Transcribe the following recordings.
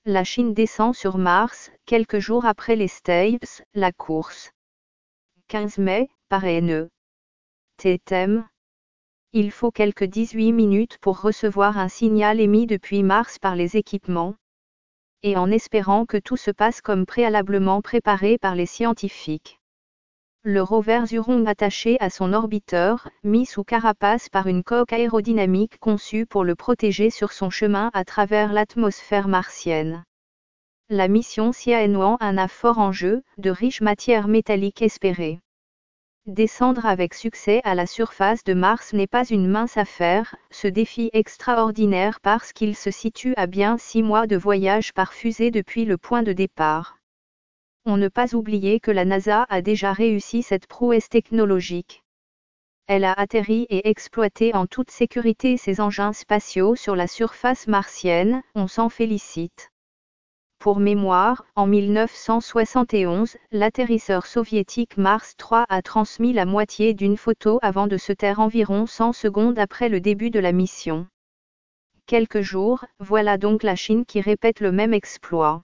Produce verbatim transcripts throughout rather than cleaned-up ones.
La Chine descend sur Mars, quelques jours après les States, la course. quinze mai, par N E. T T E M. Il faut quelques dix-huit minutes pour recevoir un signal émis depuis Mars par les équipements. Et en espérant que tout se passe comme préalablement préparé par les scientifiques. Le rover Zhurong attaché à son orbiteur, mis sous carapace par une coque aérodynamique conçue pour le protéger sur son chemin à travers l'atmosphère martienne. La mission Tianhuan un a fort enjeu, de riches matières métalliques espérées. Descendre avec succès à la surface de Mars n'est pas une mince affaire, ce défi extraordinaire parce qu'il se situe à bien six mois de voyage par fusée depuis le point de départ. On ne pas oublier que la NASA a déjà réussi cette prouesse technologique. Elle a atterri et exploité en toute sécurité ses engins spatiaux sur la surface martienne, on s'en félicite. Pour mémoire, en mille neuf cent soixante et onze, l'atterrisseur soviétique Mars trois a transmis la moitié d'une photo avant de se taire environ cent secondes après le début de la mission. Quelques jours, voilà donc la Chine qui répète le même exploit.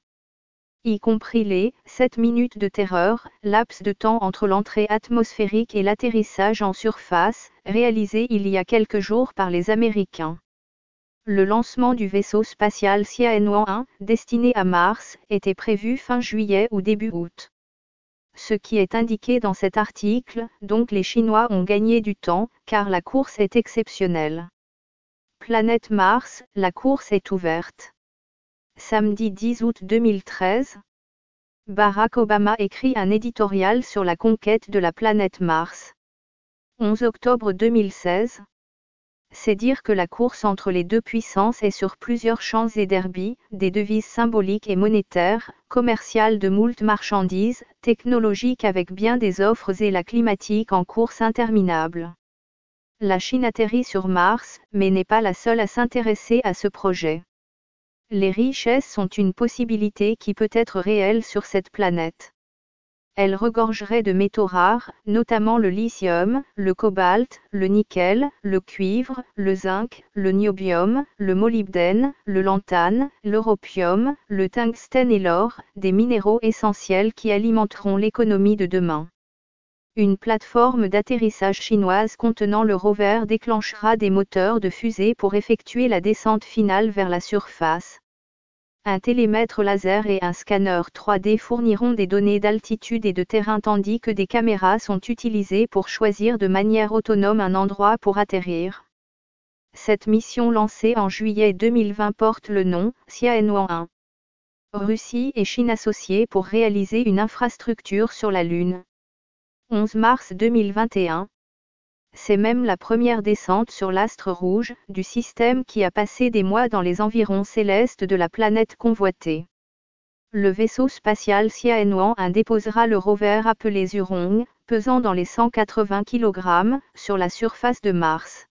Y compris les sept minutes de terreur, laps de temps entre l'entrée atmosphérique et l'atterrissage en surface, réalisé il y a quelques jours par les Américains. Le lancement du vaisseau spatial Tianhuan un, destiné à Mars, était prévu fin juillet ou début août. Ce qui est indiqué dans cet article, donc les Chinois ont gagné du temps, car la course est exceptionnelle. Planète Mars, la course est ouverte. Samedi dix août deux mille treize. Barack Obama écrit un éditorial sur la conquête de la planète Mars. onze octobre deux mille seize. C'est dire que la course entre les deux puissances est sur plusieurs champs et derby, des devises symboliques et monétaires, commerciales de moult marchandises, technologiques avec bien des offres et la climatique en course interminable. La Chine atterrit sur Mars, mais n'est pas la seule à s'intéresser à ce projet. Les richesses sont une possibilité qui peut être réelle sur cette planète. Elle regorgerait de métaux rares, notamment le lithium, le cobalt, le nickel, le cuivre, le zinc, le niobium, le molybdène, le lantane, l'europium, le tungstène et l'or, des minéraux essentiels qui alimenteront l'économie de demain. Une plateforme d'atterrissage chinoise contenant le rover déclenchera des moteurs de fusée pour effectuer la descente finale vers la surface. Un télémètre laser et un scanner trois D fourniront des données d'altitude et de terrain tandis que des caméras sont utilisées pour choisir de manière autonome un endroit pour atterrir. Cette mission lancée en juillet deux mille vingt porte le nom Tianhuan un. Russie et Chine associées pour réaliser une infrastructure sur la Lune. onze mars deux mille vingt et un. C'est même la première descente sur l'astre rouge, du système qui a passé des mois dans les environs célestes de la planète convoitée. Le vaisseau spatial Tianhuan un déposera le rover appelé Zhurong, pesant dans les cent quatre-vingts kilogrammes, sur la surface de Mars.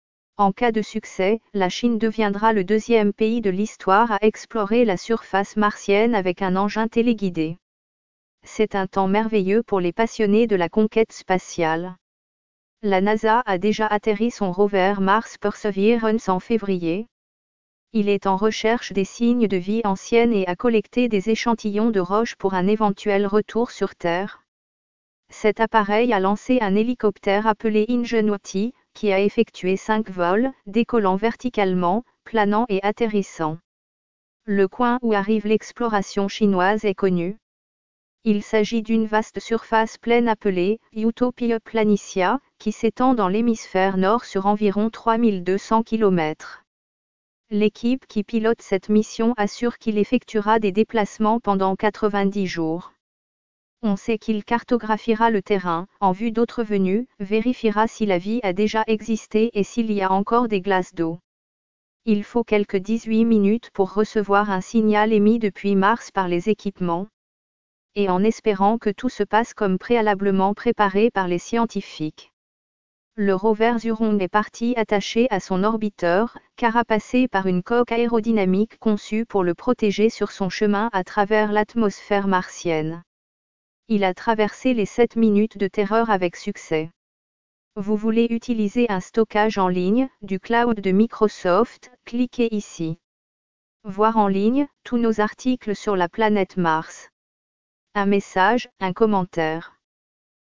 En cas de succès, la Chine deviendra le deuxième pays de l'histoire à explorer la surface martienne avec un engin téléguidé. C'est un temps merveilleux pour les passionnés de la conquête spatiale. La NASA a déjà atterri son rover Mars Perseverance en février. Il est en recherche des signes de vie ancienne et a collecté des échantillons de roches pour un éventuel retour sur Terre. Cet appareil a lancé un hélicoptère appelé Ingenuity, qui a effectué cinq vols, décollant verticalement, planant et atterrissant. Le coin où arrive l'exploration chinoise est connu. Il s'agit d'une vaste surface pleine appelée Utopia Planitia, qui s'étend dans l'hémisphère nord sur environ trois mille deux cents kilomètres. L'équipe qui pilote cette mission assure qu'il effectuera des déplacements pendant quatre-vingt-dix jours. On sait qu'il cartographiera le terrain, en vue d'autres venues, vérifiera si la vie a déjà existé et s'il y a encore des glaces d'eau. Il faut quelques dix-huit minutes pour recevoir un signal émis depuis Mars par les équipements. Et en espérant que tout se passe comme préalablement préparé par les scientifiques. Le rover Zhurong est parti attaché à son orbiteur, carapacé par une coque aérodynamique conçue pour le protéger sur son chemin à travers l'atmosphère martienne. Il a traversé les sept minutes de terreur avec succès. Vous voulez utiliser un stockage en ligne, du cloud de Microsoft, cliquez ici. Voir en ligne, tous nos articles sur la planète Mars. Un message, un commentaire.